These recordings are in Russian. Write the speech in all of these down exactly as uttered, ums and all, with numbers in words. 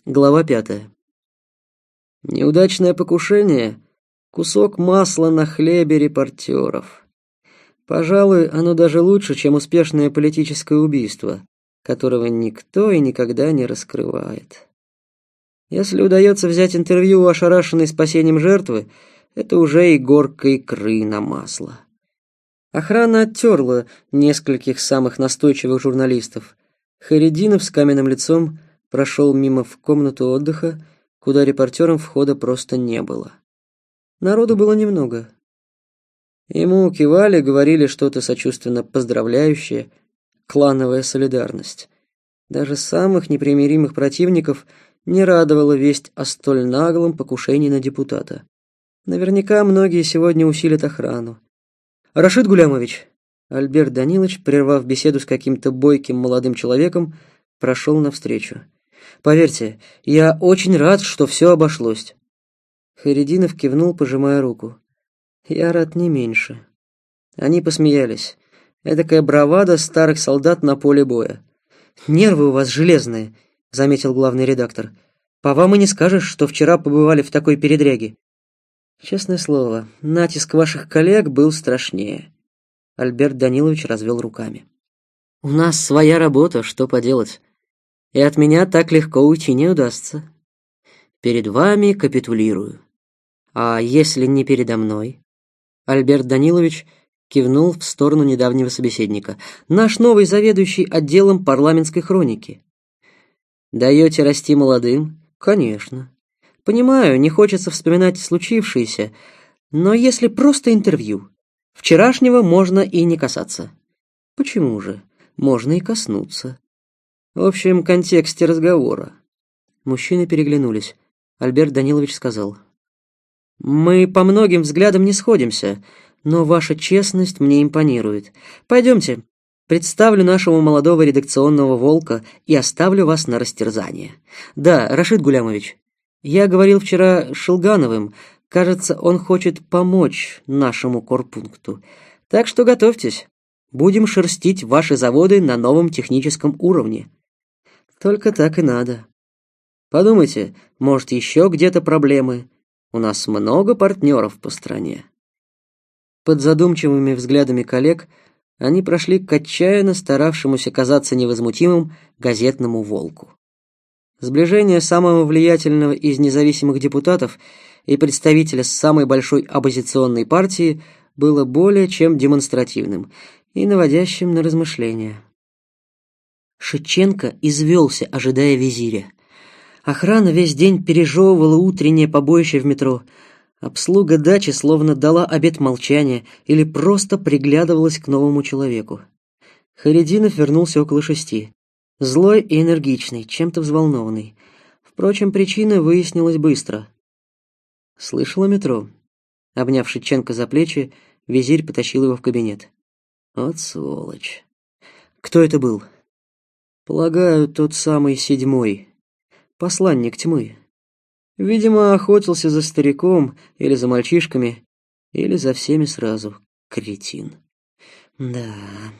Глава пятая. Неудачное покушение — кусок масла на хлебе репортеров. Пожалуй, оно даже лучше, чем успешное политическое убийство, которого никто и никогда не раскрывает. Если удается взять интервью у ошарашенной спасением жертвы, это уже и горка икры на масло. Охрана оттерла нескольких самых настойчивых журналистов. Хайретдинов с каменным лицом прошел мимо в комнату отдыха, куда репортерам входа просто не было. Народу было немного. Ему кивали, говорили что-то сочувственно поздравляющее, клановая солидарность. Даже самых непримиримых противников не радовала весть о столь наглом покушении на депутата. Наверняка многие сегодня усилят охрану. «Рашид Гулямович!» Альберт Данилович, прервав беседу с каким-то бойким молодым человеком, прошел навстречу. «Поверьте, я очень рад, что все обошлось». Хайретдинов кивнул, пожимая руку. «Я рад не меньше». Они посмеялись. Эдакая бравада старых солдат на поле боя. «Нервы у вас железные», — заметил главный редактор. «По вам и не скажешь, что вчера побывали в такой передряге». «Честное слово, натиск ваших коллег был страшнее». Альберт Данилович развел руками. «У нас своя работа, что поделать. И от меня так легко уйти не удастся. Перед вами капитулирую. А если не передо мной?» Альберт Данилович кивнул в сторону недавнего собеседника. «Наш новый заведующий отделом парламентской хроники». «Даете расти молодым?» «Конечно. Понимаю, не хочется вспоминать случившееся, но если просто интервью, вчерашнего можно и не касаться». «Почему же? Можно и коснуться». В общем контексте разговора. Мужчины переглянулись. Альберт Данилович сказал: «Мы по многим взглядам не сходимся, но ваша честность мне импонирует. Пойдемте, представлю нашего молодого редакционного волка и оставлю вас на растерзание. Да, Рашид Гулямович, я говорил вчера с Шелгановым. Кажется, он хочет помочь нашему корпункту. Так что готовьтесь. Будем шерстить ваши заводы на новом техническом уровне». «Только так и надо. Подумайте, может, еще где-то проблемы. У нас много партнеров по стране». Под задумчивыми взглядами коллег они прошли к отчаянно старавшемуся казаться невозмутимым газетному волку. Сближение самого влиятельного из независимых депутатов и представителя самой большой оппозиционной партии было более чем демонстративным и наводящим на размышления. Шевченко извелся, ожидая визиря. Охрана весь день пережевывала утреннее побоище в метро. Обслуга дачи словно дала обет молчания или просто приглядывалась к новому человеку. Хайретдинов вернулся около шести. Злой и энергичный, чем-то взволнованный. Впрочем, причина выяснилась быстро. «Слышала метро?» Обняв Шевченко за плечи, визирь потащил его в кабинет. «Вот сволочь». «Кто это был?» «Полагаю, тот самый седьмой. Посланник тьмы. Видимо, охотился за стариком или за мальчишками, или за всеми сразу. Кретин. Да.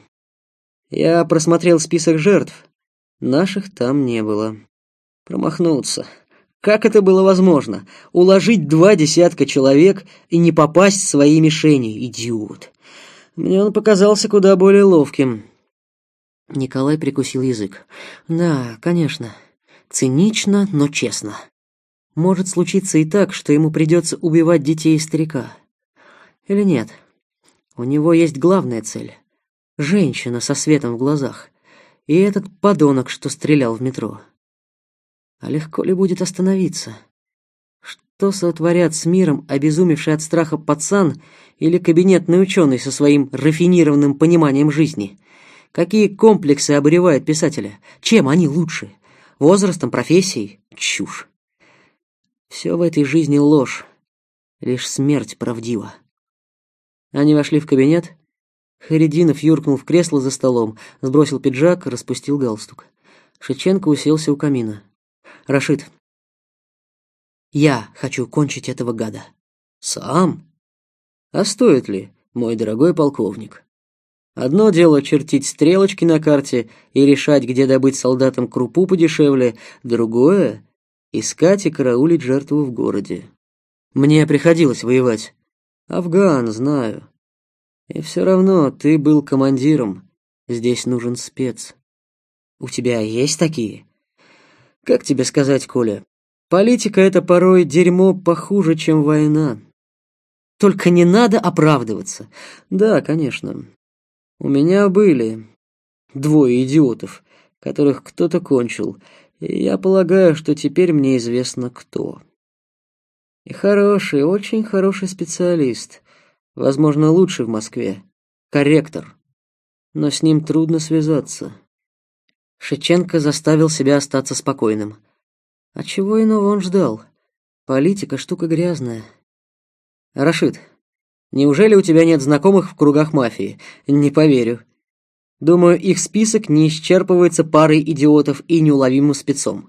Я просмотрел список жертв. Наших там не было. Промахнуться. Как это было возможно? Уложить два десятка человек и не попасть в свои мишени, идиот. Мне он показался куда более ловким». Николай прикусил язык. «Да, конечно. Цинично, но честно. Может случиться и так, что ему придется убивать детей и старика. Или нет? У него есть главная цель. Женщина со светом в глазах. И этот подонок, что стрелял в метро. А легко ли будет остановиться? Что сотворят с миром обезумевший от страха пацан или кабинетный ученый со своим рафинированным пониманием жизни? Какие комплексы обуревают писателя? Чем они лучше? Возрастом, профессией? Чушь. Все в этой жизни ложь. Лишь смерть правдива». Они вошли в кабинет. Хайретдинов юркнул в кресло за столом, сбросил пиджак, распустил галстук. Шевченко уселся у камина. «Рашид, я хочу кончить этого гада». «Сам? А стоит ли, мой дорогой полковник? Одно дело чертить стрелочки на карте и решать, где добыть солдатам крупу подешевле, другое искать и караулить жертву в городе. Мне приходилось воевать. Афган, знаю. И все равно ты был командиром. Здесь нужен спец. У тебя есть такие? Как тебе сказать, Коля? Политика — это порой дерьмо похуже, чем война. Только не надо оправдываться. Да, конечно. У меня были двое идиотов, которых кто-то кончил, и я полагаю, что теперь мне известно кто. И хороший, очень хороший специалист, возможно, лучший в Москве, корректор, но с ним трудно связаться. Шевченко заставил себя остаться спокойным. А чего иного он ждал? Политика — штука грязная. Рашид, неужели у тебя нет знакомых в кругах мафии? Не поверю. Думаю, их список не исчерпывается парой идиотов и неуловимым спецом.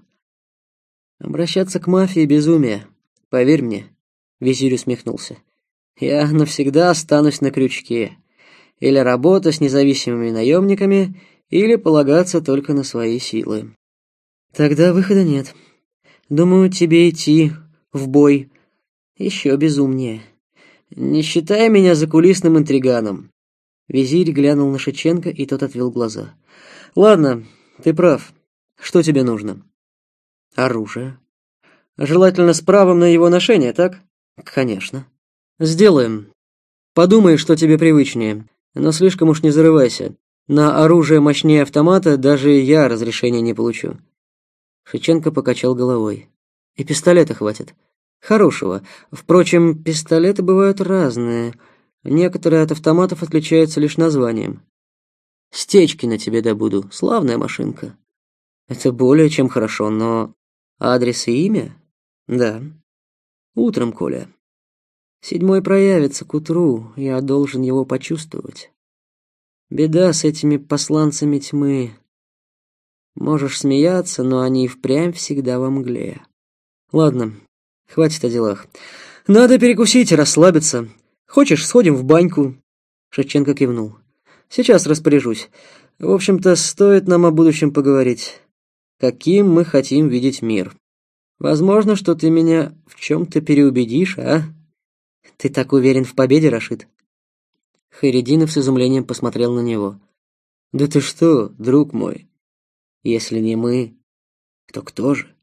Обращаться к мафии — безумие. Поверь мне, визирь усмехнулся. Я навсегда останусь на крючке. Или работа с независимыми наемниками, или полагаться только на свои силы. Тогда выхода нет. Думаю, тебе идти в бой еще безумнее. Не считай меня закулисным интриганом. Визирь глянул на Шевченко, и тот отвел глаза. Ладно, ты прав. Что тебе нужно? Оружие. Желательно с правом на его ношение, так? Конечно. Сделаем. Подумай, что тебе привычнее, но слишком уж не зарывайся. На оружие мощнее автомата даже я разрешения не получу. Шевченко покачал головой. И пистолета хватит. Хорошего. Впрочем, пистолеты бывают разные. Некоторые от автоматов отличаются лишь названием. Стечки на тебе добуду. Славная машинка. Это более чем хорошо, но... Адрес и имя? Да. Утром, Коля. Седьмой проявится к утру. Я должен его почувствовать. Беда с этими посланцами тьмы. Можешь смеяться, но они и впрямь всегда во мгле. Ладно, хватит о делах. Надо перекусить и расслабиться. Хочешь, сходим в баньку?» Шевченко кивнул. «Сейчас распоряжусь. В общем-то, стоит нам о будущем поговорить. Каким мы хотим видеть мир. Возможно, что ты меня в чем-то переубедишь, а? Ты так уверен в победе, Рашид?» Хайретдинов с изумлением посмотрел на него. «Да ты что, друг мой? Если не мы, то кто же?»